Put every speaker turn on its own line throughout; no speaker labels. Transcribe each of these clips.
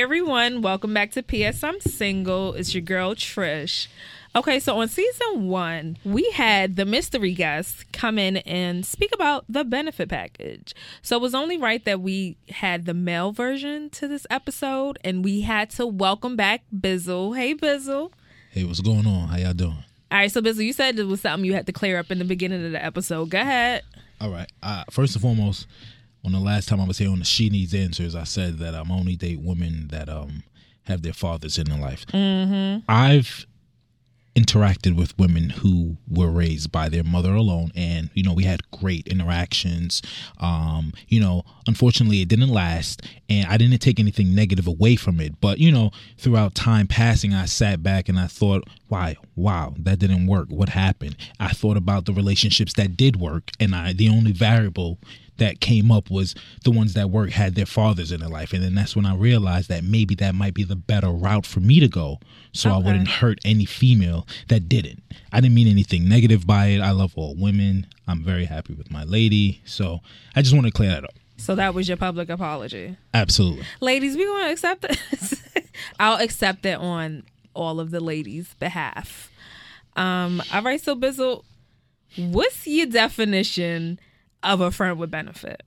everyone, welcome back to PS I'm Single. It's your girl Trish. Okay, so on season 1, we had the mystery guest come in and speak about the benefit package. So it was only right that we had the male version to this episode, and we had to welcome back Bizzle. Hey, Bizzle.
Hey, what's going on? How y'all doing?
All right, so Bizzle, you said it was something you had to clear up in the beginning of the episode. Go ahead.
All right. First and foremost, on the last time I was here on the She Needs Answers, I said that I'm only date women that have their fathers in their life.
Mm-hmm.
I've interacted with women who were raised by their mother alone, and we had great interactions. Unfortunately it didn't last, and I didn't take anything negative away from it, but throughout time passing, I sat back and I thought, wow, that didn't work. What happened? I thought about the relationships that did work, and the only variable that came up was the ones that work had their fathers in their life. And then that's when I realized that maybe that might be the better route for me to go, so I wouldn't hurt any female that didn't. I didn't mean anything negative by it. I love all women. I'm very happy with my lady. So I just want to clear that up.
So that was your public apology?
Absolutely.
Ladies, we going to accept this. I'll accept it on all of the ladies' behalf. All right, so Bizzle, what's your definition of a friend with benefit?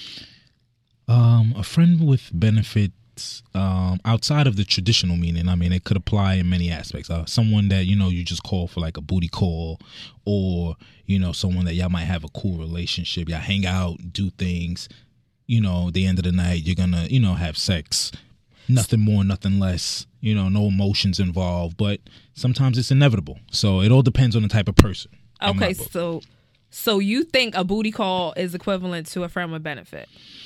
A friend with benefits, outside of the traditional meaning, it could apply in many aspects. Someone that, you just call for like a booty call, or, someone that y'all might have a cool relationship. Y'all hang out, do things, at the end of the night, you're gonna, have sex. Nothing more, nothing less, no emotions involved, but sometimes it's inevitable. So it all depends on the type of person.
Okay, so you think a booty call is equivalent to a friend with benefit?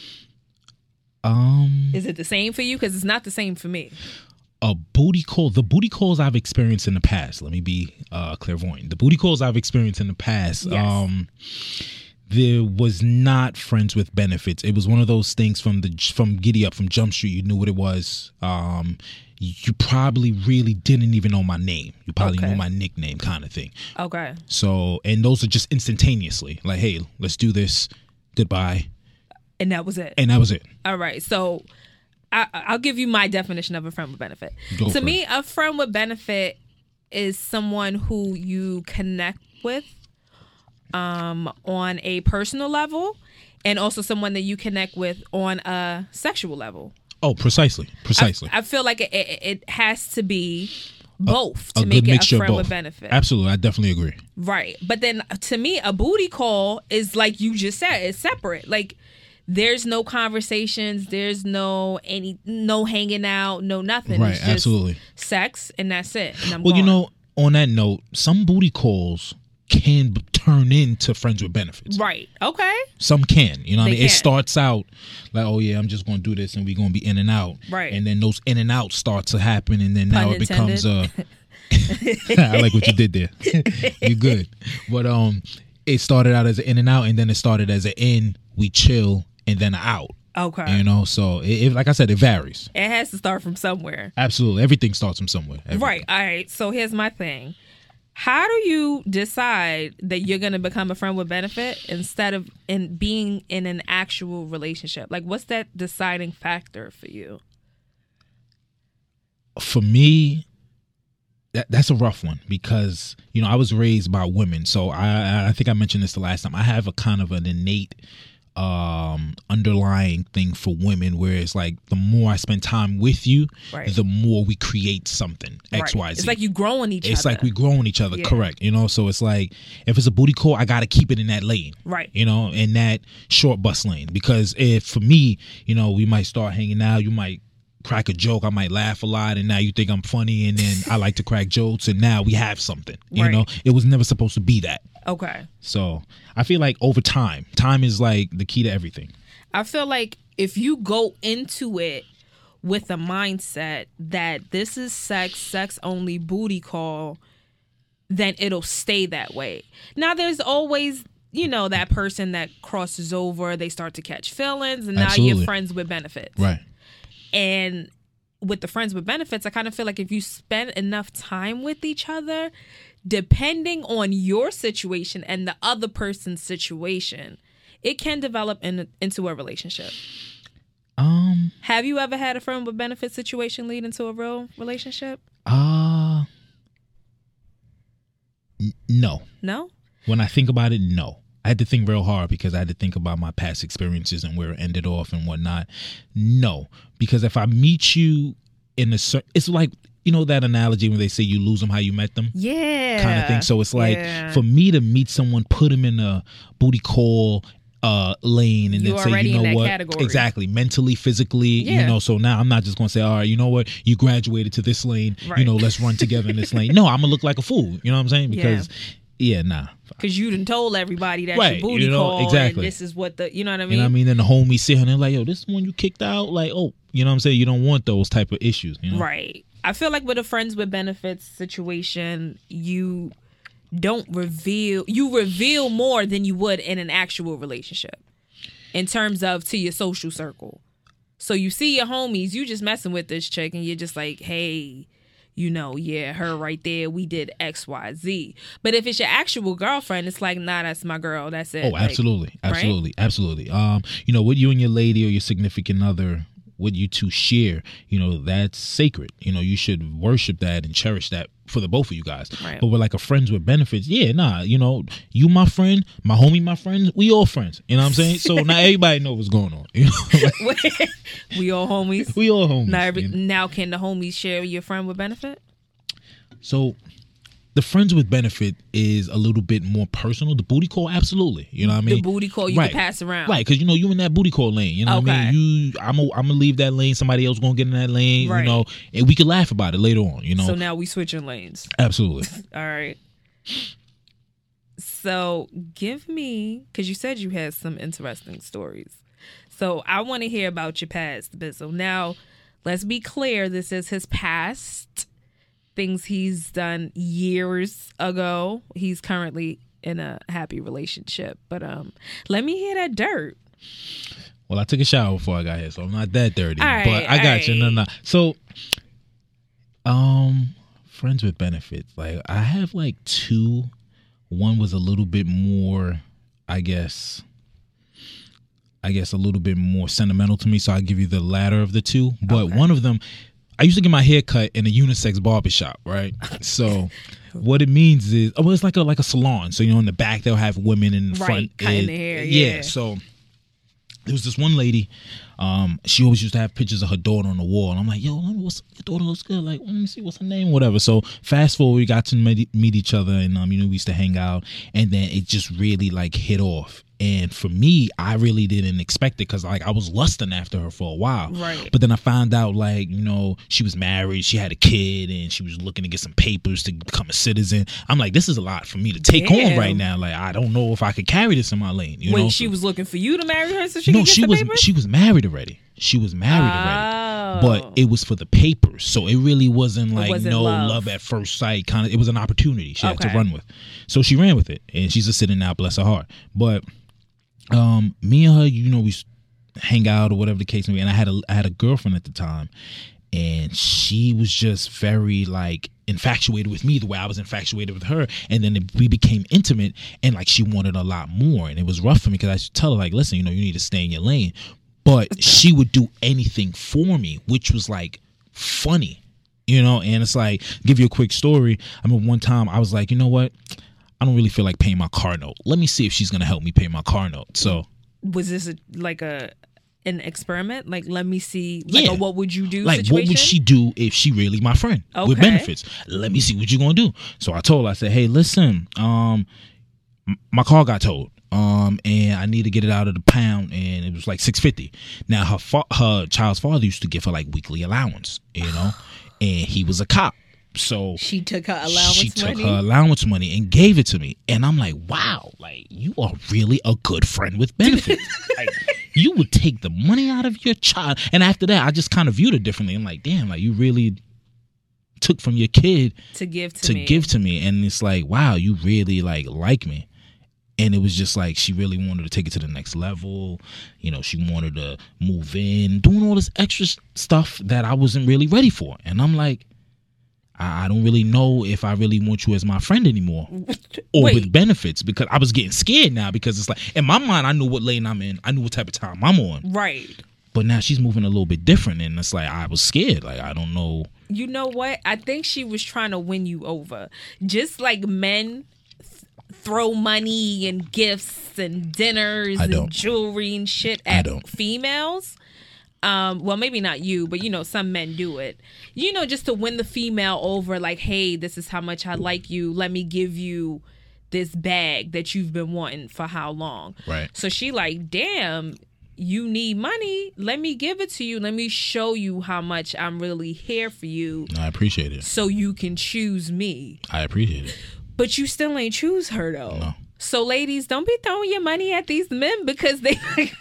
Is it the same for you? Because it's not the same for me.
A booty call, the booty calls I've experienced in the past, let me be clairvoyant. The booty calls I've experienced in the past, yes. There was not friends with benefits. It was one of those things from Giddy Up, from Jump Street. You knew what it was. You probably really didn't even know my name. You probably knew my nickname, kind of thing.
Okay.
So, and those are just instantaneously. Like, hey, let's do this. Goodbye.
And that was it.
All
right. So I'll give you my definition of a friend with benefit.
To
me, a friend with benefit is someone who you connect with on a personal level, and also someone that you connect with on a sexual level.
Oh, precisely.
I feel like it has to be both to make it a friend with benefit.
Absolutely. I definitely agree.
Right. But then to me, a booty call is like you just said, it's separate. Like there's no conversations, there's no hanging out, no nothing.
Right,
it's just
absolutely.
Sex, and that's it. And I'm gone.
On that note, some booty calls can turn into friends with benefits.
Right. Okay.
Some can. It starts out like, oh yeah, I'm just going to do this and we're going to be in and out.
Right.
And then those in and out start to happen, and then
Pun
now
intended.
It becomes I like what you did there. You're good. But it started out as an in and out, and then it started as an in, we chill, and then out.
Okay.
So it, like I said, it varies.
It has to start from somewhere.
Absolutely. Everything starts from somewhere. Everything.
Right. All right. So here's my thing. How do you decide that you're going to become a friend with benefit instead of being in an actual relationship? Like, what's that deciding factor for you?
For me, that's a rough one, because, I was raised by women. So I think I mentioned this the last time. I have a kind of an innate underlying thing for women, where it's like the more I spend time with you,
right,
the more we create something. X, Y, Z.
It's like you growing each other.
It's like we growing each other.
Yeah.
Correct. So it's like, if it's a booty call, I got to keep it in that lane.
Right.
In that short bus lane. Because if for me, we might start hanging out, you might crack a joke, I might laugh a lot, and now you think I'm funny, and then I like to crack jokes, and now we have something. It was never supposed to be that.
Okay.
So I feel like over time is like the key to everything.
I feel like if you go into it with a mindset that this is sex only, booty call, then it'll stay that way. Now there's always, that person that crosses over, they start to catch feelings, and now
Absolutely.
you're friends with benefits.
Right.
And with the friends with benefits, I kind of feel like if you spend enough time with each other, depending on your situation and the other person's situation, it can develop into a relationship. Have you ever had a friend with benefits situation lead into a real relationship?
No.
No?
When I think about it, no. I had to think real hard because I had to think about my past experiences and where it ended off and whatnot. No, because if I meet you in it's like, you know that analogy when they say you lose them how you met them?
Yeah.
Kind of thing. So it's like for me to meet someone, put them in a booty call lane and
you
then say, you know what?
Category.
Exactly. Mentally, physically, you know, so now I'm not just going to say, all right, you know what? You graduated to this lane, you know, let's run together in this lane. No, I'm going to look like a fool. You know what I'm saying? Because nah.
Because you done told everybody that's
right,
your booty
you know,
call.
exactly.
And this is what you know what I mean?
You know what I mean? Then the homies sit here and they're like, yo, this is one you kicked out? Like, oh, you know what I'm saying? You don't want those type of issues. You know?
Right. I feel like with a friends with benefits situation, you reveal more than you would in an actual relationship in terms of to your social circle. So you see your homies, you just messing with this chick and you're just like, hey, you know, yeah, her right there, we did X, Y, Z. But if it's your actual girlfriend, it's like, nah, that's my girl, that's it.
Oh, absolutely.
Like,
absolutely. Right? Absolutely. You know, what you and your lady or your significant other, what you two share, you know, that's sacred. You know, you should worship that and cherish that for the both of you guys.
Right.
But with like a friends with benefits, you know, you my friend, my homie my friend, we all friends. You know what I'm saying? So now everybody know what's going on. You know? Like,
we all homies.
We all homies.
Now can the homies share your friend with benefit?
So the friends with benefit is a little bit more personal. The booty call, absolutely. You know what I mean?
The booty call you can pass around.
Right, because, you know, you in that booty call lane. You know what I mean? I'm going to leave that lane. Somebody else going to get in that lane, you know, and we can laugh about it later on, you know?
So now we switching lanes.
Absolutely.
All right. So give me, because you said you had some interesting stories. So I want to hear about your past, Bizzle. Now, let's be clear. This is his past. Things he's done years ago. He's currently in a happy relationship. But let me hear that dirt.
Well, I took a shower before I got here, so I'm not that dirty.
Right,
but I got you. No. So, friends with benefits. Like, I have like two. One was a little bit more, I guess a little bit more sentimental to me. So I'll give you the latter of the two. But one of them, I used to get my hair cut in a unisex barbershop, right? So what it means is, it's like a salon. So, you know, in the back, they'll have women in the front.
Cutting their hair,
yeah. So there was this one lady, she always used to have pictures of her daughter on the wall. And I'm like, yo, your daughter looks good. Like, let me see, what's her name? Whatever. So fast forward, we got to meet each other and, you know, we used to hang out. And then it just really, like, hit off. And for me, I really didn't expect it because, like, I was lusting after her for a while.
Right.
But then I found out, like, you know, she was married, she had a kid, and she was looking to get some papers to become a citizen. I'm like, this is a lot for me to take on right now. Like, I don't know if I could carry this in my lane. You know?
She was looking for you to marry her so she could get the papers?
She was married already. She was married already. But it was for the papers. So it really wasn't like love at first sight. Kind of, it was an opportunity she had to run with. So she ran with it. And she's just sitting now, bless her heart. But me and her, you know, we hang out or whatever the case may be. And I had a girlfriend at the time. And she was just very, like, infatuated with me the way I was infatuated with her. And then we became intimate. And, like, she wanted a lot more. And it was rough for me because I used to tell her, like, listen, you know, you need to stay in your lane. But she would do anything for me, which was, like, funny, you know? And it's like, give you a quick story. I remember one time I was like, you know what? I don't really feel like paying my car note. Let me see if she's going to help me pay my car note. So
was this an experiment? Like, let me see, like, a what would you do
like
situation?
What would she do if she really my friend with benefits? Let me see what you're going to do. So I told her, I said, hey, listen, my car got towed. And I need to get it out of the pound, and it was like $650. Now her child's father used to give her like weekly allowance, you know, and he was a cop. So
she took her
allowance money and gave it to me. And I'm like, wow, like, you are really a good friend with benefits. Like, you would take the money out of your child. And after that, I just kind of viewed it differently. I'm like, damn, like, you really took from your kid
to give to
me. And it's like, wow, you really like me. And it was just like, she really wanted to take it to the next level. You know, she wanted to move in, doing all this extra stuff that I wasn't really ready for. And I'm like, I don't really know if I really want you as my friend anymore or with benefits, because I was getting scared now, because it's like, in my mind, I knew what lane I'm in. I knew what type of time I'm on.
Right.
But now she's moving a little bit different, and it's like I was scared. Like, I don't know.
You know what? I think she was trying to win you over. Just like men throw money and gifts and dinners and jewelry and shit at females. Well, maybe not you, but, you know, some men do it. You know, just to win the female over, like, hey, this is how much I like you. Let me give you this bag that you've been wanting for how long.
Right.
So she like, damn, you need money. Let me give it to you. Let me show you how much I'm really here for you.
I appreciate it.
So you can choose me.
I appreciate it.
But you still ain't choose her, though.
No.
So, ladies, don't be throwing your money at these men because they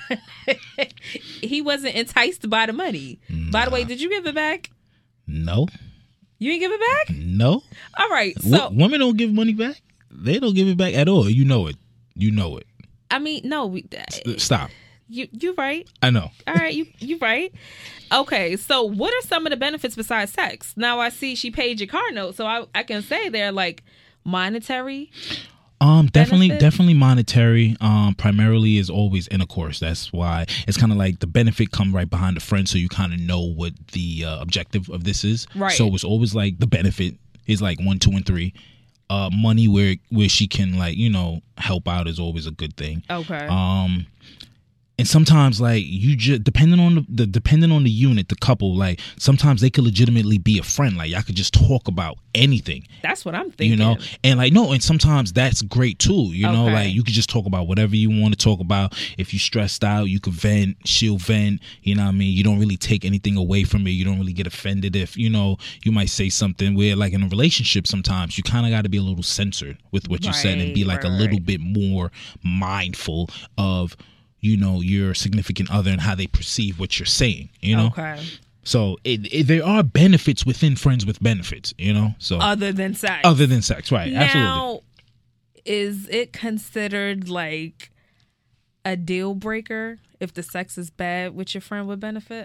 he wasn't enticed by the money. Nah. By the way, did you give it back?
No.
You didn't give it back?
No.
All right. So
women don't give money back. They don't give it back at all. You know it. You know it.
I mean, no.
Stop.
You're right.
I know.
All right, you're right. Okay, so what are some of the benefits besides sex? Now I see she paid your car note, so I can say they're like monetary.
Definitely monetary. Primarily is always intercourse. That's why it's kind of like the benefit come right behind the friend, so you kind of know what the objective of this is.
Right.
So it's always like the benefit is like 1, 2, and 3. Money where she can, like, you know, help out is always a good thing.
Okay.
And sometimes, like, you just depending on the unit, the couple, like, sometimes they could legitimately be a friend. Like, y'all could just talk about anything.
That's what I'm thinking.
You know, and like, no, and sometimes that's great too. You know, like, you could just talk about whatever you want to talk about. If you stressed out, you could vent. She'll vent. You know what I mean? You don't really take anything away from it. You don't really get offended if, you know, you might say something where, like, in a relationship, sometimes you kind of got to be a little censored with what you said and be like a little bit more mindful of, you know, your significant other and how they perceive what you're saying, you know?
Okay.
So there are benefits within friends with benefits, you know? So
Other than sex,
right.
Now,
absolutely.
Is it considered like a deal breaker if the sex is bad with your friend with benefit?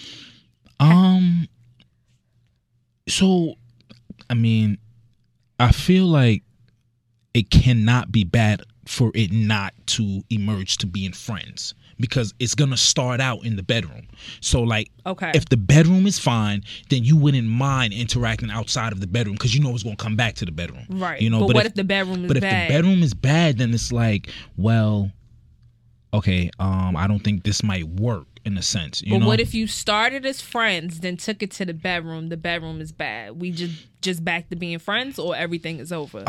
So, I mean, I feel like it cannot be bad for it not to emerge to being friends, because it's gonna start out in the bedroom. So, like, if the bedroom is fine, then you wouldn't mind interacting outside of the bedroom because you know it's gonna come back to the bedroom,
right?
You know,
but what if the bedroom is bad? But
if the bedroom is bad, then it's like, well, okay, I don't think this might work in a sense. You know?
What if you started as friends, then took it to the bedroom? The bedroom is bad. We just back to being friends, or everything is over.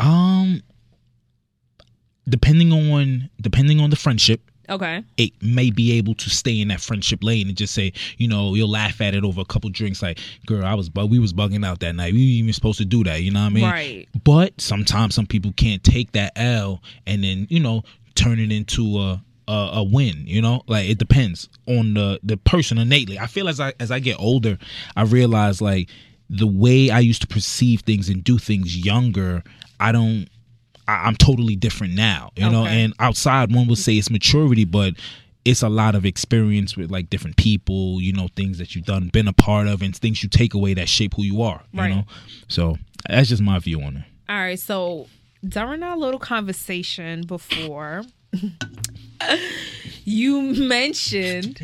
Depending on the friendship,
it
may be able to stay in that friendship lane and just say, you know, you'll laugh at it over a couple drinks, like, girl, we was bugging out that night. We weren't even supposed to do that, you know what I mean?
Right.
But sometimes some people can't take that L and then, you know, turn it into a win, you know? Like, it depends on the person innately. I feel as I get older, I realize, like, the way I used to perceive things and do things younger, I'm totally different now, you know, and outside one would say it's maturity, but it's a lot of experience with, like, different people, you know, things that you've been a part of, and things you take away that shape who you are, you know? So that's just my view on it.
All right. So during our little conversation before, you mentioned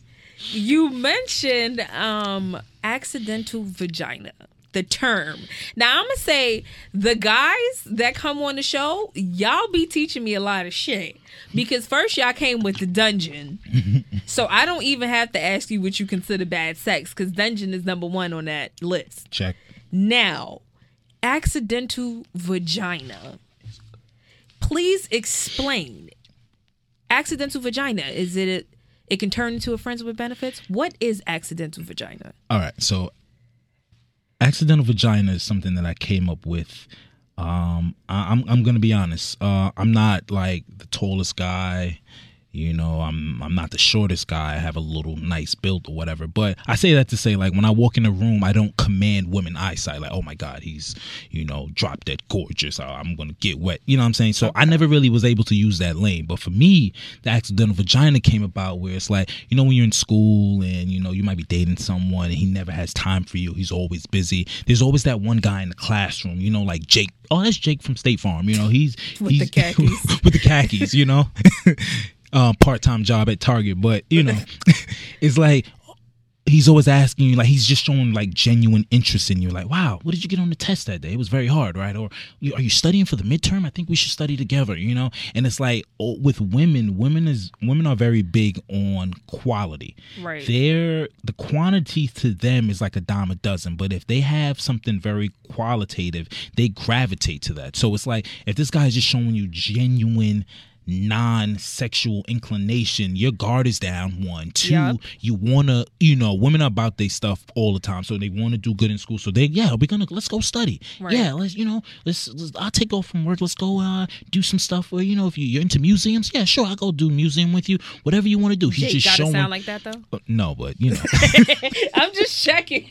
accidental vagina. The term. Now, I'm going to say the guys that come on the show, y'all be teaching me a lot of shit. Because first y'all came with the dungeon. So I don't even have to ask you what you consider bad sex, because dungeon is number 1 on that list.
Check.
Now, accidental vagina. Please explain. Accidental vagina. Is it can turn into a friends with benefits? What is accidental vagina?
All right. So accidental vagina is something that I came up with. I'm gonna be honest. I'm not like the tallest guy. You know, I'm not the shortest guy. I have a little nice build or whatever. But I say that to say, like, when I walk in a room, I don't command women eyesight. Like, oh my God, he's, you know, drop dead gorgeous. I'm going to get wet. You know what I'm saying? So I never really was able to use that lane. But for me, the accidental vagina came about where it's like, you know, when you're in school and, you know, you might be dating someone and he never has time for you. He's always busy. There's always that one guy in the classroom, you know, like Jake. Oh, that's Jake from State Farm. You know, he's
the khakis.
with the khakis, you know. part-time job at Target, but you know, it's like he's always asking you, like he's just showing like genuine interest in you. Like, wow, what did you get on the test that day? It was very hard, right? Or are you studying for the midterm? I think we should study together, you know? And it's like with women are very big on quality.
Right.
The quantity to them is like a dime a dozen, but if they have something very qualitative, they gravitate to that. So it's like if this guy is just showing you genuine non-sexual inclination, your guard is down. 1, 2,
Yep.
you want to, you know, women are about their stuff all the time, so they want to do good in school, so let's go study.
Right.
Yeah, let's I'll take off from work, let's go do some stuff where, you know, if you're into museums, yeah, sure, I'll go do museum with you, whatever you want to do. He's
Jake
just
gotta
showing.
sound like that though.
No, but you know.
I'm just checking.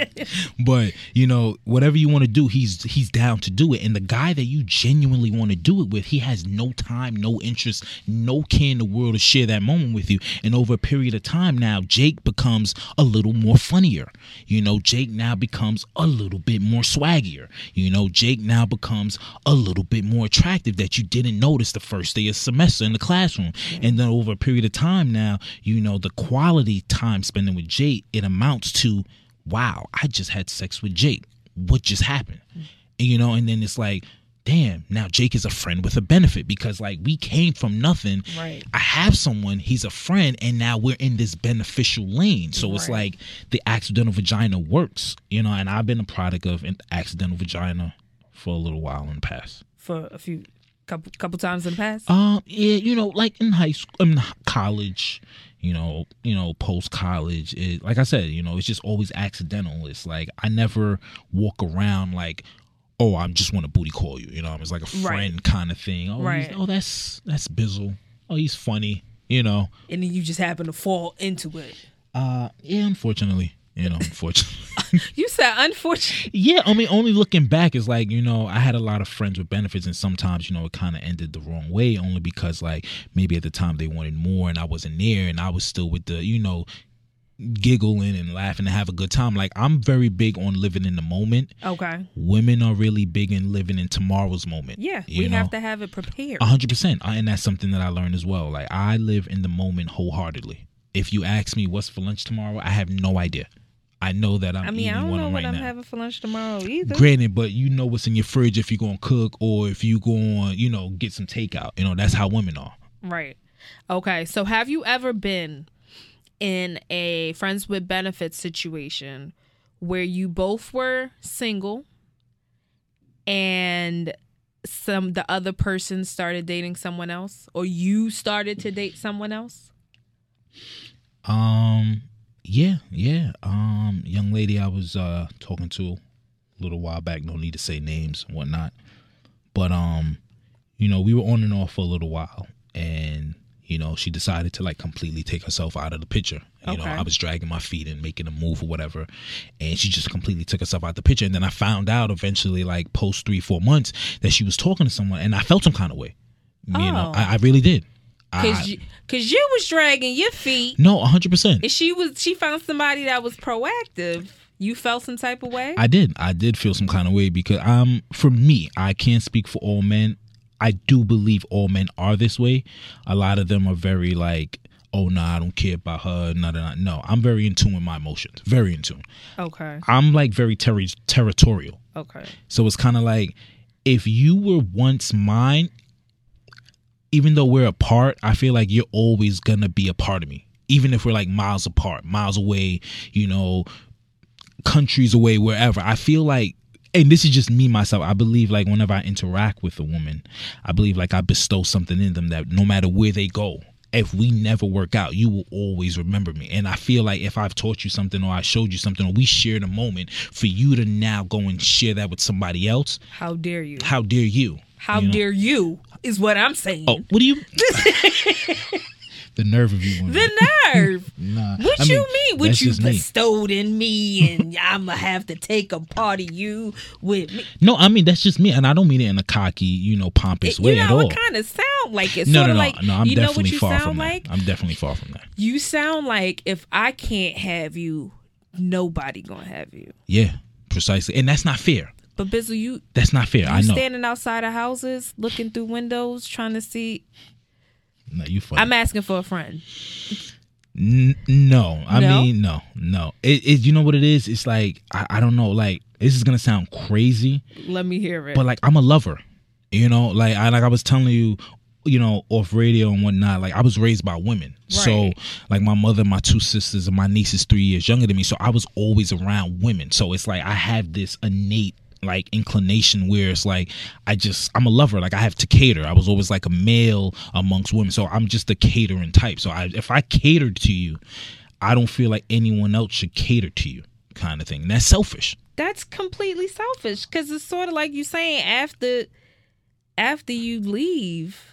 But you know, whatever you want to do, he's down to do it. And the guy that you genuinely want to do it with, he has no time, no interest, no care in the world to share that moment with you. And over a period of time now, Jake becomes a little more funnier. You know, Jake now becomes a little bit more swaggier. You know, Jake now becomes a little bit more attractive that you didn't notice the first day of semester in the classroom. And then over a period of time now, you know, the quality time spending with Jake, it amounts to, wow, I just had sex with Jake. What just happened? And, you know, and then it's like, damn, now Jake is a friend with a benefit, because like we came from nothing.
Right.
I have someone, he's a friend, and now we're in this beneficial lane. So it's like the accidental vagina works, you know, and I've been a product of an accidental vagina for a little while in the past.
For a couple times in the past?
Yeah, you know, like in high school, in college, you know, post college, like I said, you know, it's just always accidental. It's like I never walk around like, oh, I just want to booty call you. You know, it's like a friend kind of thing. Oh, that's Bizzle. Oh, he's funny. You know.
And then you just happen to fall into it.
Yeah, unfortunately. You know, unfortunately.
You said unfortunately.
Yeah, I mean, only looking back is like, you know, I had a lot of friends with benefits, and sometimes, you know, it kind of ended the wrong way, only because like maybe at the time they wanted more and I wasn't there, and I was still with the, you know, giggling and laughing and have a good time. Like I'm very big on living in the moment.
Okay.
Women are really big in living in tomorrow's moment.
Yeah, we have to have it prepared.
100%, and that's something that I learned as well. Like I live in the moment wholeheartedly. If you ask me what's for lunch tomorrow, I have no idea. I know that I'm eating
I don't
one
know
right
what I'm
now.
having for lunch tomorrow either.
Granted, but you know what's in your fridge if you're going to cook, or if you're going to, you know, get some takeout. You know, that's how women are.
Right. Okay, so have you ever been in a friends with benefits situation where you both were single and the other person started dating someone else, or you started to date someone else?
Yeah. Young lady I was talking to a little while back, no need to say names and whatnot. But you know, we were on and off for a little while, and you know, she decided to like completely take herself out of the picture. You know, I was dragging my feet and making a move or whatever, and she just completely took herself out the picture. And then I found out eventually, like post 3-4 months, that she was talking to someone, and I felt some kind of way. You know, I really did.
Cause you was dragging your feet.
No, 100%.
And she found somebody that was proactive. You felt some type of way?
I did feel some kind of way, because for me, I can't speak for all men. I do believe all men are this way. A lot of them are very like, oh, nah, I don't care about her. No, I'm very in tune with my emotions. Very in tune.
Okay.
I'm like very territorial.
Okay.
So it's kind of like, if you were once mine, even though we're apart, I feel like you're always going to be a part of me. Even if we're like miles apart, miles away, you know, countries away, wherever. I feel like, and this is just me, myself, I believe like whenever I interact with a woman, I believe like I bestow something in them that no matter where they go, if we never work out, you will always remember me. And I feel like if I've taught you something, or I showed you something, or we shared a moment, for you to now go and share that with somebody else.
How dare you?
How dare you?
How dare you is what I'm saying.
Oh, what do you... The nerve of you. Women.
The nerve.
Nah.
What you mean? What you bestowed
me.
in me, and I'm going to have to take a part of you with me.
No, I mean, that's just me. And I don't mean it in a cocky, you know, pompous way at all.
You know, it kind of sound like it.
No,
sort of
no,
like,
no. I'm
you know
definitely
what you
far
sound
from
like?
that. I'm definitely far from that.
You sound like, if I can't have you, nobody going to have you.
Yeah, precisely. And that's not fair.
But Bizzle,
that's not fair. I know.
Standing outside of houses, looking through windows, trying to see...
No, you funny.
I'm asking for a friend.
No. I mean, no. You know what it is? It's like, I don't know. Like, this is going to sound crazy.
Let me hear it.
But, like, I'm a lover. You know? Like I was telling you, you know, off radio and whatnot, like, I was raised by women. Right. So, like, my mother, my two sisters, and my niece is 3 years younger than me. So, I was always around women. So, it's like I have this innate, like, inclination where it's like I'm a lover. Like, I have to cater. I was always like a male amongst women, so I'm just a catering type. So if I catered to you, I don't feel like anyone else should cater to you, kind of thing. And that's selfish.
That's completely selfish, because it's sort of like you saying after you leave,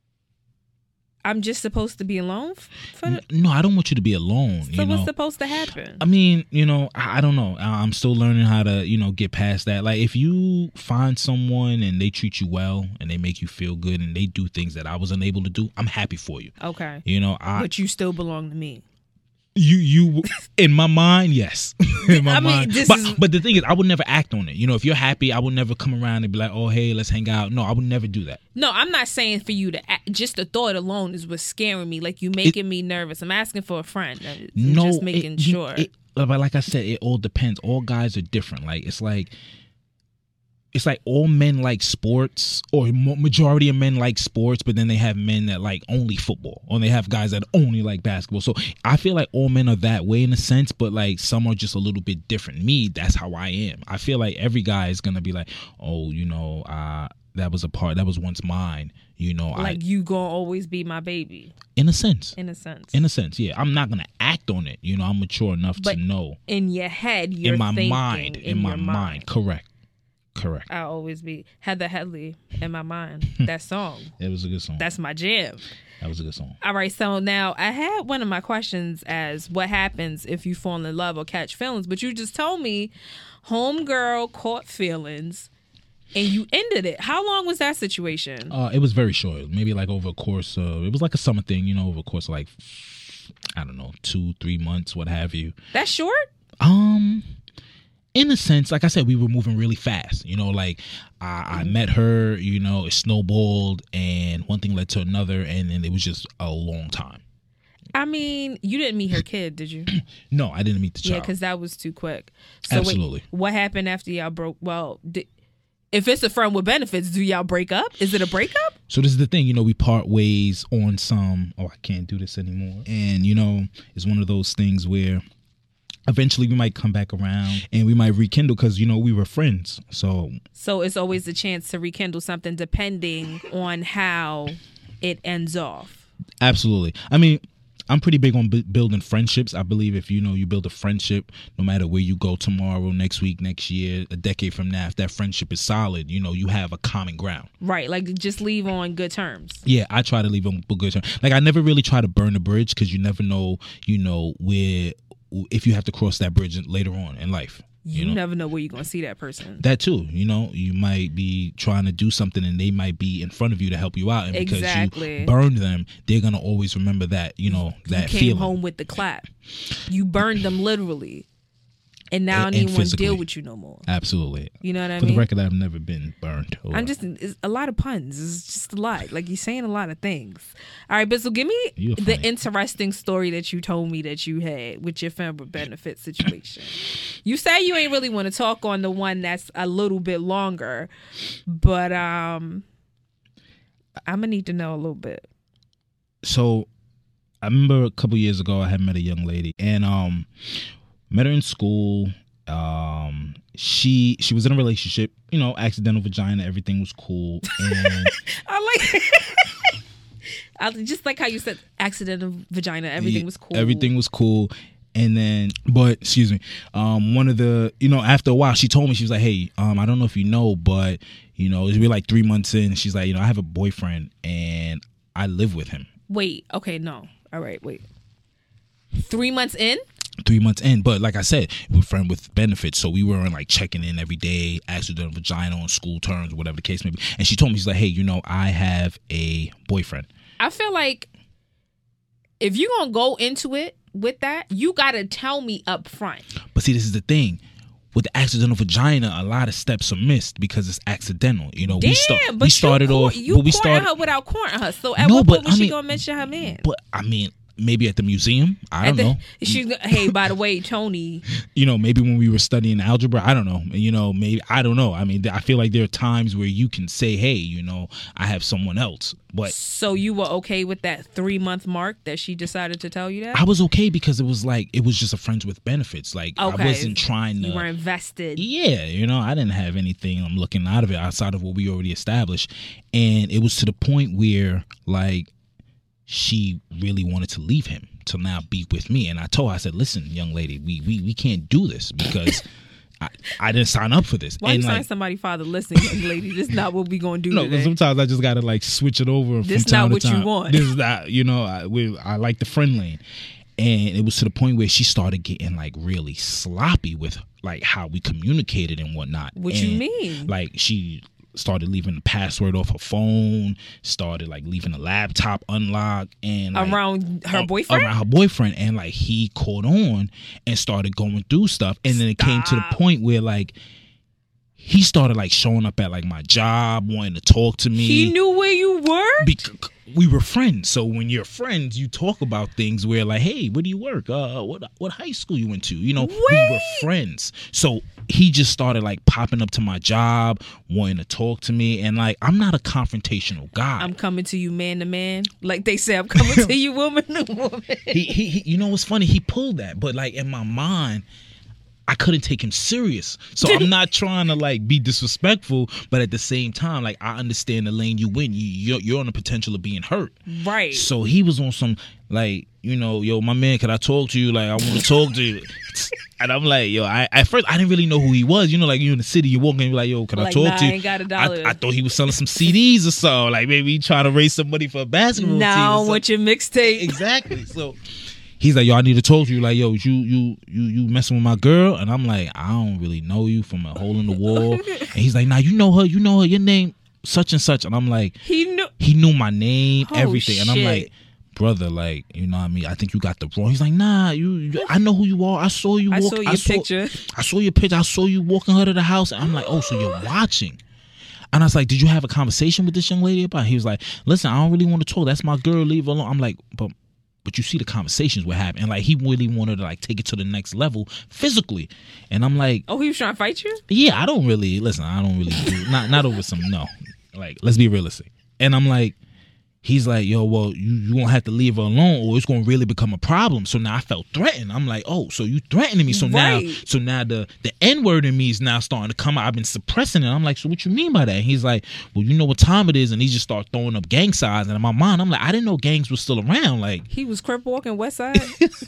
I'm just supposed to be alone
No, I don't want you to be alone.
So what's supposed to happen?
I mean, you know, I don't know. I'm still learning how to, you know, get past that. Like, if you find someone and they treat you well and they make you feel good and they do things that I was unable to do, I'm happy for you.
Okay.
You know,
but you still belong to me.
You in my mind, yes. In my mind. But the thing is, I would never act on it. You know, if you're happy, I would never come around and be like, oh, hey, let's hang out. No, I would never do that.
No, I'm not saying for you to act. Just the thought alone is what's scaring me. Like, you making me nervous. I'm asking for a friend. I'm just making sure.
But like I said, it all depends. All guys are different. Like, it's like all men like sports, or majority of men like sports, but then they have men that like only football, or they have guys that only like basketball. So I feel like all men are that way in a sense, but like some are just a little bit different. Me, that's how I am. I feel like every guy is gonna be like, oh, you know, that was once mine. You know,
like, you gonna always be my baby.
In a sense,
yeah.
I'm not gonna act on it. You know, I'm mature enough to know.
In your head, you're in my mind.
Correct.
I'll always be Heather Headley in my mind. That song.
It was a good song.
That's my jam.
That was a good song.
All right, so now I had one of my questions as what happens if you fall in love or catch feelings, but you just told me homegirl caught feelings and you ended it. How long was that situation?
It was very short. Maybe like over a course of, it was like a summer thing, you know, over a course of like, I don't know, 2-3 months, what have you.
That's short?
In a sense, like I said, we were moving really fast. You know, like I met her, you know, it snowballed and one thing led to another, and then it was just a long time.
I mean, you didn't meet her kid, did you?
No, I didn't meet the child.
Yeah, because that was too quick. So
absolutely.
Wait, what happened after y'all broke? Well, if it's a friend with benefits, do y'all break up? Is it a breakup?
So this is the thing, you know, we part ways on some, I can't do this anymore. And, you know, it's one of those things where eventually we might come back around and we might rekindle because, you know, we were friends. So
it's always a chance to rekindle something depending on how it ends off.
Absolutely. I mean, I'm pretty big on building friendships. I believe if, you know, you build a friendship, no matter where you go tomorrow, next week, next year, a decade from now, if that friendship is solid, you know, you have a common ground.
Right. Like, just leave on good terms.
Yeah, I try to leave on good terms. Like, I never really try to burn a bridge because you never know, you know, if you have to cross that bridge later on in life.
You never know where you're going to see that person.
That too. You know, you might be trying to do something and they might be in front of you to help you out. And because you burned them, they're going to always remember that, you know, that feeling. You came
home with the clap. You burned them literally. And now I don't even want to deal with you no more.
Absolutely.
You know what I mean?
For the record, I've never been burned.
It's a lot of puns. It's just a lot. Like, you're saying a lot of things. All right, but so give me the interesting story that you told me that you had with your friend with benefit situation. You say you ain't really want to talk on the one that's a little bit longer, but I'm going to need to know a little bit.
So I remember a couple years ago I had met a young lady and met her in school. She was in a relationship, you know, accidental vagina, everything was cool. And
I just like how you said accidental vagina, everything was cool.
Everything was cool. And then, excuse me, one of the, you know, after a while, she told me, she was like, hey, I don't know if you know, but, you know, it'll be like 3 months in. She's like, you know, I have a boyfriend and I live with him.
Wait, okay, no. All right, wait. 3 months in?
3 months in, but like I said, we're friend with benefits, so we weren't like checking in every day, accidental vagina on school terms, whatever the case may be. And she told me, she's like, hey, you know, I have a boyfriend.
I feel like if you're gonna go into it with that, you gotta tell me up front.
But see, this is the thing. with the accidental vagina, a lot of steps are missed because it's accidental. You know,
Damn,
we started off.
You courting her without courting her. So at what point was she gonna mention her man?
But I mean, maybe at the museum. I don't know.
Hey, by the way, Tony.
You know, maybe when we were studying algebra. I don't know. You know, maybe I don't know. I mean, I feel like there are times where you can say, "Hey, you know, I have someone else." But
so you were okay with that 3-month mark that she decided to tell you that?
I was okay because it was just a friends with benefits. Like okay. I wasn't trying to.
You were invested.
Yeah, you know, I didn't have anything I'm looking out of it outside of what we already established, and it was to the point where like she really wanted to leave him to now be with me, and I told her, I said, "Listen, young lady, we can't do this because." I didn't sign up for this.
Why you sign somebody father? Listen, young lady, this is not what we gonna do. No, because
sometimes I just gotta like switch it over.
This
from time
not what
to time.
You want.
This is not, you know. I like the friend lane, and it was to the point where she started getting like really sloppy with like how we communicated and whatnot.
What you mean?
Like she started leaving the password off her phone, started like leaving the laptop unlocked, and like,
around her
boyfriend, and like he caught on and started going through stuff, and then it came to the point where like he started like showing up at like my job, wanting to talk to me.
He knew where you were?
We were friends, so when you're friends, you talk about things where like, hey, where do you work? What high school you went to? You know, we were friends. So he just started like popping up to my job, wanting to talk to me, and like I'm not a confrontational guy.
I'm coming to you man to man, like they say. I'm coming to you woman to woman.
He you know what's funny? He pulled that, but like in my mind, I couldn't take him serious. So I'm not trying to like be disrespectful, but at the same time, like I understand the lane you win. You're on the potential of being hurt.
Right.
So he was on some like, you know, yo, my man, can I talk to you? Like I want to talk to you. And I'm like, yo, at first I didn't really know who he was. You know, like you in the city, you walking, you're like, yo, can I talk to you?
I ain't got $1.
I thought he was selling some CDs or so. Like maybe he trying to raise some money for a basketball team.
Now what's your mixtape?
Exactly. So he's like, yo, I need to talk to you. Like, yo, you messing with my girl? And I'm like, I don't really know you from a hole in the wall. And he's like, nah, you know her, your name such and such. And I'm like, he knew my name, everything. And I'm like, brother, like, you know what I mean? I think you got the wrong. He's like, nah, I know who you are. I saw you walk.
I saw your picture.
I saw your picture. I saw you walking her to the house. And I'm like, oh, so you're watching. And I was like, did you have a conversation with this young lady about it? He was like, listen, I don't really want to talk. That's my girl. Leave her alone. I'm like, but you see the conversations we're having. And like he really wanted to like take it to the next level physically. And I'm like,
oh, he was trying to fight you?
Yeah, I don't really do not over some like let's be realistic. And I'm like, he's like, yo, well, you won't have to leave her alone or it's gonna really become a problem. So now I felt threatened. I'm like, oh, so you threatening me. So now the N-word in me is now starting to come out. I've been suppressing it. I'm like, so what you mean by that? And he's like, well, you know what time it is, and he just started throwing up gang signs. And in my mind, I'm like, I didn't know gangs were still around. Like
he was crip walking West Side.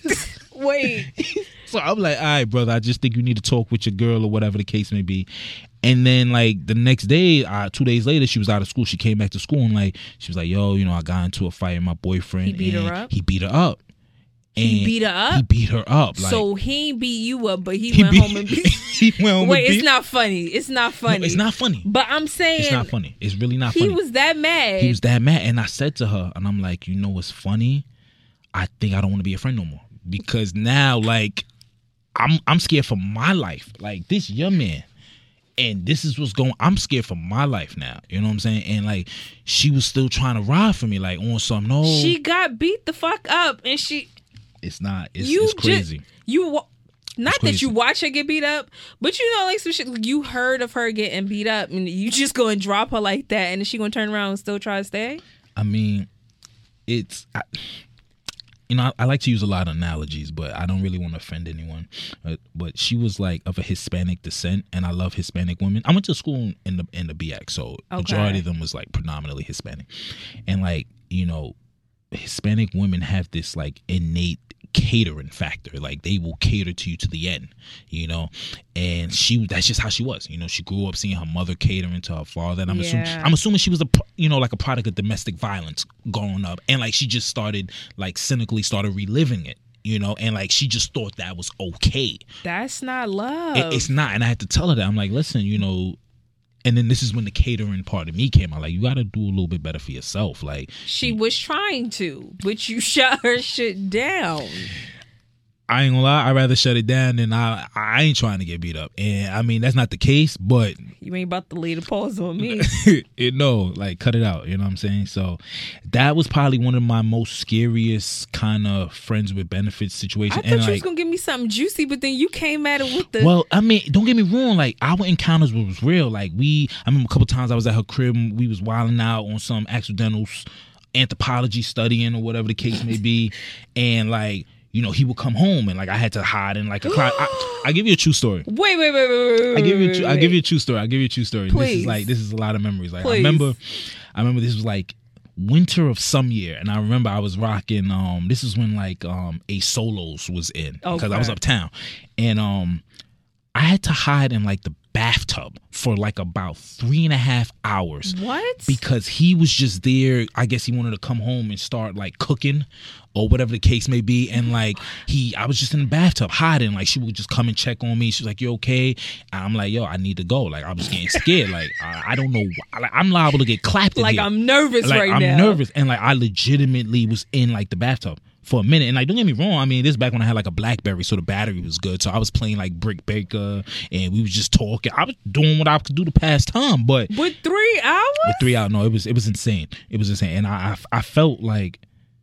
Wait.
So I'm like, all right, brother, I just think you need to talk with your girl or whatever the case may be. And then like the next day, 2 days later, she was out of school. She came back to school and like she was like, yo, you know, I got into a fight with my boyfriend.
He beat her up?
He beat her up.
He beat her up?
He beat her up.
Like, so he ain't beat you up, but he went home and beat
he went home
Wait,
and
it's not funny. It's not funny.
No, it's not funny.
But I'm saying
it's not funny. It's really not funny.
He was that mad.
He was that mad. And I said to her, and I'm like, you know what's funny? I think I don't want to be a friend no more. Because now, like, I'm scared for my life. Like, this young man. And this is what's going. I'm scared for my life now. You know what I'm saying? And like, she was still trying to ride for me, like on some. No,
she got beat the fuck up, and she.
It's not. It's crazy.
Not that you watch her get beat up, but you know, like some shit. You heard of her getting beat up, and you just go and drop her like that, and is she gonna turn around and still try to stay?
I mean, you know, I like to use a lot of analogies, but I don't really want to offend anyone. But she was like of a Hispanic descent, and I love Hispanic women. I went to school in the BX, so majority of them was like predominantly Hispanic, and like, you know, Hispanic women have this like innate catering factor. Like they will cater to you to the end, you know. And that's just how she was. You know, she grew up seeing her mother catering to her father, and I'm assuming she was like a product of domestic violence growing up, and like she just started like cynically started reliving it, you know, and like she just thought that was okay.
That's not love.
It's not. And I had to tell her that. I'm like, listen, you know. And then this is when the catering part of me came out. Like, you got to do a little bit better for yourself. Like,
she was trying to, but you shut her shit down.
I ain't gonna lie, I'd rather shut it down than I ain't trying to get beat up. And I mean, that's not the case, but
you ain't about to lay the pause on me.
No, like cut it out. You know what I'm saying? So that was probably one of my most scariest kind of friends with benefits situations.
I thought you was gonna give me something juicy, but then you came at it with the.
Well, I mean, don't get me wrong. Like our encounters was real. Like I remember a couple times I was at her crib. And we was wilding out on some accidental anthropology studying or whatever the case may be, and like. You know, he would come home and like I had to hide in like a closet. I give you a true story.
Wait.
I give you a true story.
Please.
This is a lot of memories. Like
Please.
I remember this was like winter of some year, and I remember I was rocking. This is when like A Solos was in because I was uptown, and I had to hide in like the bathtub for like about 3.5 hours.
What?
Because he was just there. I guess he wanted to come home and start like cooking or whatever the case may be. And like I was just in the bathtub hiding. Like she would just come and check on me. She was like, "You okay?" And I'm like, "Yo, I need to go." Like I was getting scared. Like I don't know. Like, I'm liable to get clapped.
Like
here.
I'm nervous
like,
now.
I'm nervous, and like I legitimately was in like the bathtub for a minute. And like, don't get me wrong, I mean, this is back when I had like a BlackBerry, so the battery was good. So I was playing like Brick Baker, and we was just talking. I was doing what I could do to pass time. But
with 3 hours?
With 3 hours, no, it was insane. It was insane, and I felt like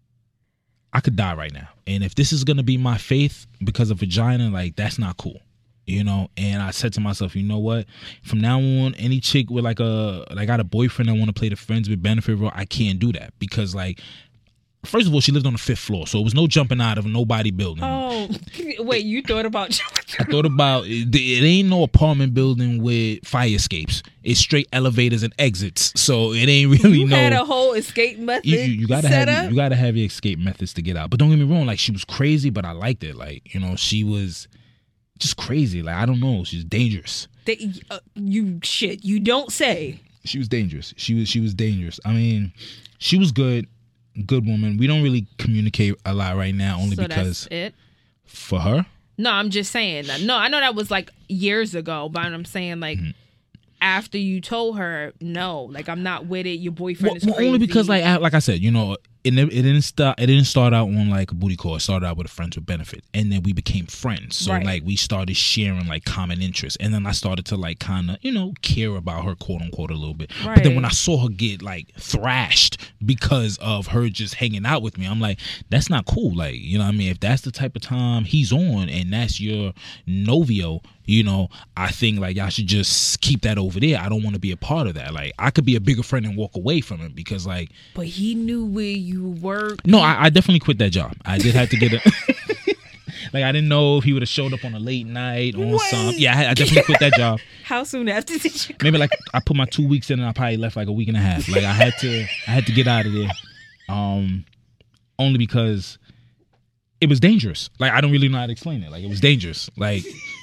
I could die right now. And if this is gonna be my faith because of vagina, like that's not cool. You know, and I said to myself, you know what? From now on, any chick with like got a boyfriend that want to play the friends with benefit role, I can't do that because like. First of all, she lived on the 5th floor, so it was no jumping out of nobody building.
Oh, wait, you thought about jumping?
I thought about it ain't no apartment building with fire escapes. It's straight elevators and exits, so it ain't really
you had a whole escape method.
You gotta have your escape methods to get out. But don't get me wrong, like she was crazy, but I liked it. Like, you know, she was just crazy. Like I don't know, she's dangerous.
You don't say.
She was dangerous. She was dangerous. I mean, she was good. Good woman. We don't really communicate a lot right now, only because
that's it
for her.
No, I'm just saying that. No, I know that was like years ago, but I'm saying like after you told her no, like I'm not with it. Your boyfriend is crazy.
Only because like I said, you know, it didn't start out on like a booty call. It started out with a friends with benefit, and then we became friends. So like we started sharing like common interests, and then I started to like kind of, you know, care about her, quote unquote, a little bit. Right. But then when I saw her get like thrashed because of her just hanging out with me, I'm like, that's not cool. Like, you know what I mean? If that's the type of time he's on and that's your novio, you know, I think like y'all should just keep that over there. I don't want to be a part of that. Like I could be a bigger friend and walk away from him because like.
But he knew where you were.
No, I definitely quit that job. I did have to get a. Like I didn't know if he would have showed up on a late night on something. Yeah, I definitely quit that job.
How soon after did you?
Maybe like I put my 2 weeks in and I probably left like a week and a half. Like I had to get out of there, only because it was dangerous. Like I don't really know how to explain it. Like it was dangerous. Like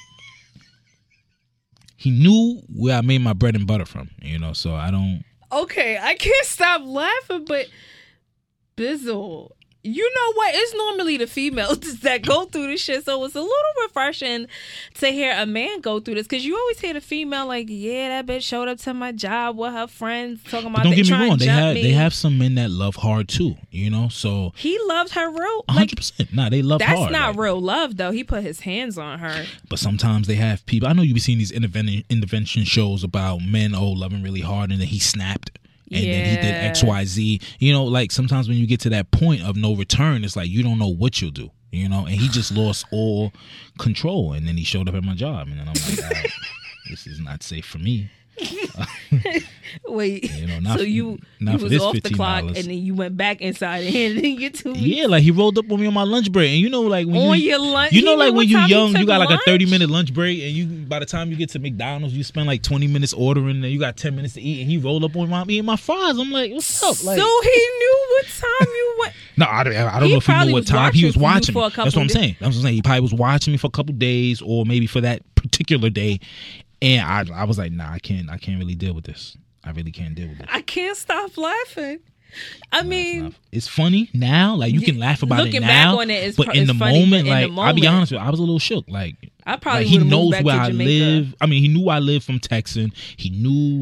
he knew where I made my bread and butter from. You know, so I don't.
Okay, I can't stop laughing, but Bizzle. You know what? It's normally the females that go through this shit, so it's a little refreshing to hear a man go through this because you always hear the female like, "Yeah, that bitch showed up to my job with her friends talking about."
Don't get me wrong, they have some men that love hard too, you know. So
he loved her real,
100%. Nah, they love hard.
That's not real love though. He put his hands on her.
But sometimes they have people. I know you be seeing these intervention shows about men loving really hard, and then he snapped. And then he did XYZ. You know, like sometimes when you get to that point of no return, it's like you don't know what you'll do. You know, and he just lost all control. And then he showed up at my job, and then I'm like, this is not safe for me.
Wait,
you know,
so you was off the clock and then you went back inside and handed in your 2 weeks?
Yeah, like he rolled up on me on my lunch break, and you know, like when
your lunch,
you know, like when you're young, you got like a 30-minute lunch break, and you by the time you get to McDonald's, you spend like 20 minutes ordering, and you got 10 minutes to eat, and he rolled up on me and my fries. I'm like, what's up? Like,
so he knew what time you went.
No, I don't know if he knew what time he was watching me. That's what I'm saying. That's what I'm saying. He probably was watching me for a couple days, or maybe for that particular day. And I was like, nah, I can't really deal with this. I really can't deal with it.
I can't stop laughing. I mean,
it's funny now. Like you can laugh about it now. Looking
back on it,
but in the moment, like I'll be honest with you, I was a little shook. Like
I probably
he knows
back
where
to
I
Jamaica.
live. I mean, he knew I lived from Texan. He knew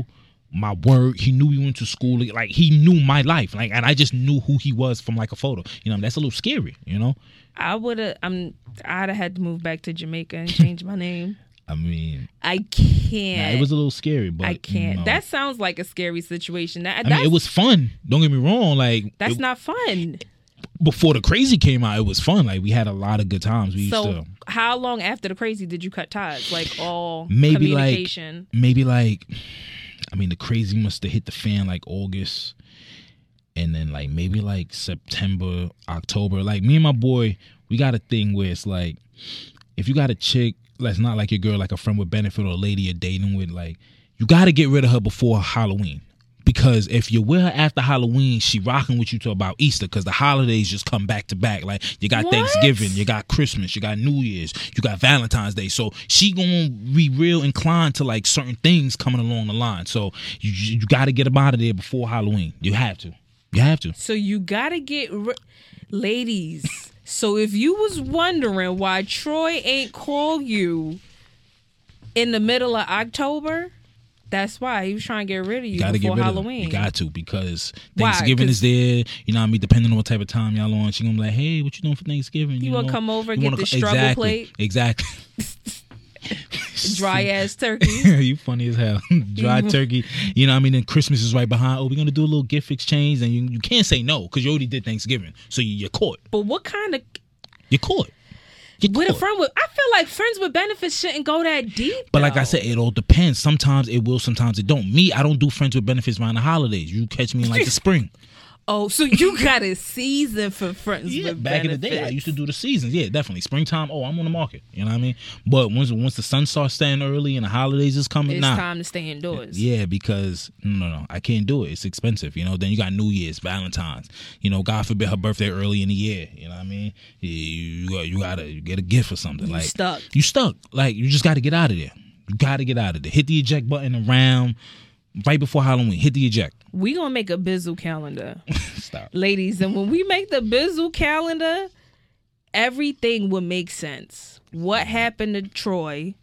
my work. He knew we went to school. Like, he knew my life. Like, and I just knew who he was from like a photo. You know, that's a little scary, you know?
I'd have had to move back to Jamaica and change my name.
I mean,
I can't.
nah, it was a little scary, but
I can't.
You know,
That sounds like a scary situation.
I mean, it was fun. Don't get me wrong. Like,
that's not fun.
Before the Crazy came out, it was fun. Like, we had a lot of good times. We used to.
How long after the Crazy did you cut ties? Like, all
maybe
communication?
I mean, the Crazy must have hit the fan like August. And then like maybe like September, October. Like, me and my boy, we got a thing where it's like, if you got a chick that's not like your girl, like a friend with benefit or a lady you're dating with, like, you got to get rid of her before Halloween. Because if you're with her after Halloween, she rocking with you till about Easter, because the holidays just come back to back. Like, you got Thanksgiving, you got Christmas, you got New Year's, you got Valentine's Day. So she gonna be real inclined to like certain things coming along the line. So you got to get them out of there before Halloween. You have to. You have to.
So you got to get ladies. So if you was wondering why Troy ain't call you in the middle of October, that's why he was trying to get rid of you before Halloween.
You got to, because Thanksgiving is there. You know what I mean? Depending on what type of time y'all on, she gonna be like, hey, what you doing for Thanksgiving?
You want to come over and get the struggle plate?
Exactly.
Dry ass turkey.
You funny as hell. Dry turkey. You know what I mean? Then Christmas is right behind. Oh, we're going to do a little gift exchange. And you can't say no, because you already did Thanksgiving. So you're caught.
But what kind of...
You're caught.
With a friend with... I feel like friends with benefits shouldn't go that deep,
But like I said, it all depends. Sometimes it will, sometimes it don't. Me, I don't do friends with benefits around the holidays. You catch me in like the spring.
Oh, so you got a season for friends with
back
benefits.
in the day, I used to do the seasons. Yeah, definitely. Springtime, I'm on the market. You know what I mean? But once the sun starts staying early and the holidays is coming,
it's time to stay indoors.
Yeah, because no, I can't do it. It's expensive. You know, then you got New Year's, Valentine's. You know, God forbid her birthday early in the year. You know what I mean? You gotta get a gift or something. You stuck. Like, you just gotta get out of there. You gotta get out of there. Hit the eject button around right before Halloween. Hit the eject.
We gonna make a Bizzle calendar.
Stop.
Ladies, and when we make the Bizzle calendar, everything will make sense. What happened to Troy,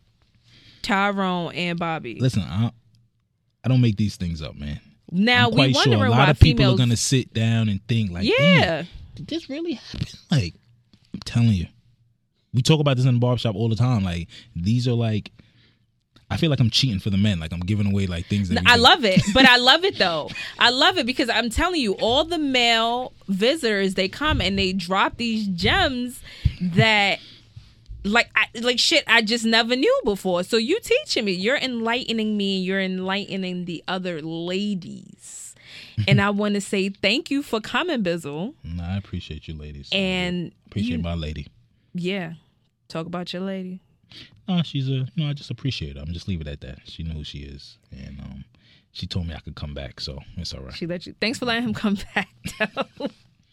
Tyrone, and Bobby?
Listen, I don't make these things up, man.
Now,
I'm quite
we wondering
sure a lot
why
of people
females...
are gonna sit down and think like,
yeah,
did this really happen? Like, I'm telling you, we talk about this in the barbershop all the time. Like, these are like, I feel like I'm cheating for the men. Like, I'm giving away like things that
I love it. But I love it though. I love it because I'm telling you, all the male visitors, they come and they drop these gems that like shit I just never knew before. So you teaching me, you're enlightening me, you're enlightening the other ladies. And I want to say thank you for coming, Bizzle.
No, I appreciate you ladies.
And
appreciate my lady.
Yeah. Talk about your lady.
No, she's I just appreciate her. I'm just leave it at that. She knew who she is, and she told me I could come back, so it's all right.
She let you. Thanks for letting him come back, though.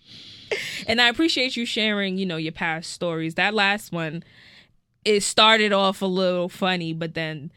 And I appreciate you sharing, your past stories. That last one, it started off a little funny, but then,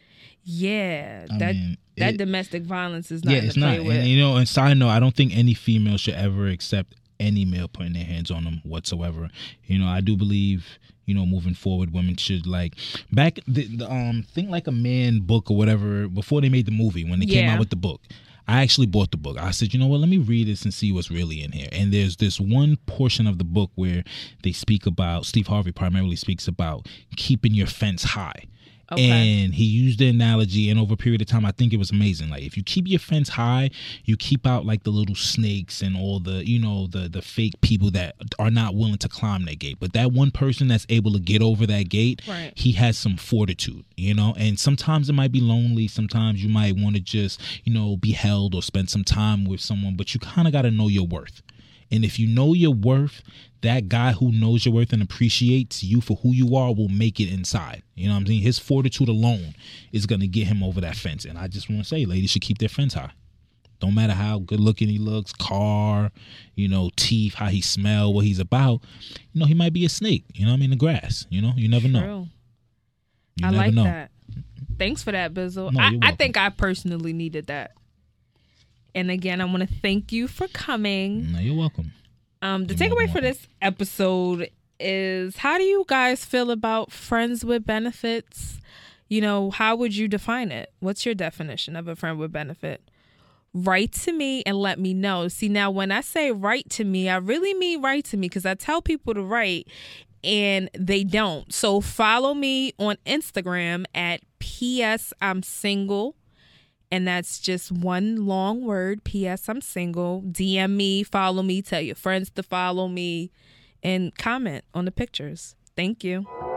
that domestic violence is not. Yeah, it's to play
not.
With.
And and side note, I don't think any female should ever accept any male putting their hands on them whatsoever. I do believe. Moving forward, women should like back the Think Like a Man book or whatever before they made the movie. When they came out with the book, I actually bought the book. I said, you know what? Let me read this and see what's really in here. And there's this one portion of the book where they speak about Steve Harvey primarily speaks about keeping your fence high. Okay. And he used the analogy, and over a period of time, I think it was amazing. Like, if you keep your fence high, you keep out like the little snakes and all the, the fake people that are not willing to climb that gate. But that one person that's able to get over that gate, right. He has some fortitude, and sometimes it might be lonely. Sometimes you might want to just, be held or spend some time with someone, but you kind of got to know your worth. And if you know your worth, that guy who knows your worth and appreciates you for who you are will make it inside. You know what I'm saying? His fortitude alone is going to get him over that fence. And I just want to say, ladies should keep their fence high. Don't matter how good looking he looks, car, teeth, how he smell, what he's about. He might be a snake, the grass. You never know.
I like that. Thanks for that, Bizzle. No, I think I personally needed that. And again, I want to thank you for coming.
No, you're welcome.
The takeaway for this episode is, how do you guys feel about friends with benefits? How would you define it? What's your definition of a friend with benefit? write to me and let me know. See, now when I say write to me, I really mean write to me, because I tell people to write and they don't. So follow me on Instagram at PS I'm single. And that's just one long word, PS I'm single. DM me, follow me, tell your friends to follow me, and comment on the pictures. Thank you.